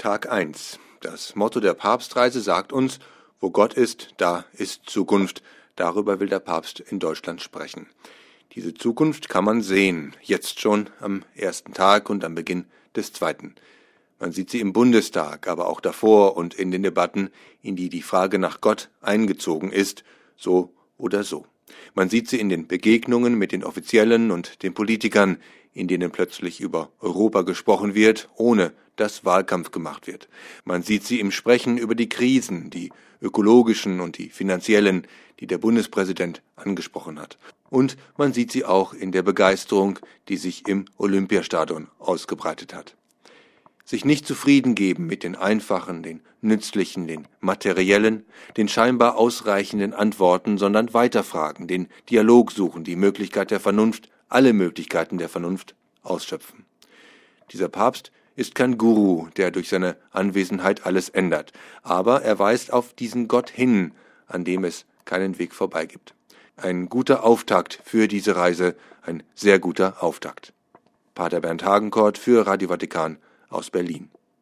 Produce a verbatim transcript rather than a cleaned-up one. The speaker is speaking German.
Tag eins. Das Motto der Papstreise sagt uns, wo Gott ist, da ist Zukunft. Darüber will der Papst in Deutschland sprechen. Diese Zukunft kann man sehen, jetzt schon am ersten Tag und am Beginn des zweiten. Man sieht sie im Bundestag, aber auch davor und in den Debatten, in die die Frage nach Gott eingezogen ist, so oder so. Man sieht sie in den Begegnungen mit den Offiziellen und den Politikern, in denen plötzlich über Europa gesprochen wird, ohne dass Wahlkampf gemacht wird. Man sieht sie im Sprechen über die Krisen, die ökologischen und die finanziellen, die der Bundespräsident angesprochen hat. Und man sieht sie auch in der Begeisterung, die sich im Olympiastadion ausgebreitet hat. Sich nicht zufrieden geben mit den einfachen, den nützlichen, den materiellen, den scheinbar ausreichenden Antworten, sondern weiterfragen, den Dialog suchen, die Möglichkeit der Vernunft, alle Möglichkeiten der Vernunft ausschöpfen. Dieser Papst ist kein Guru, der durch seine Anwesenheit alles ändert, aber er weist auf diesen Gott hin, an dem es keinen Weg vorbei gibt. Ein guter Auftakt für diese Reise, ein sehr guter Auftakt. Pater Bernd Hagenkort für Radio Vatikan aus Berlin.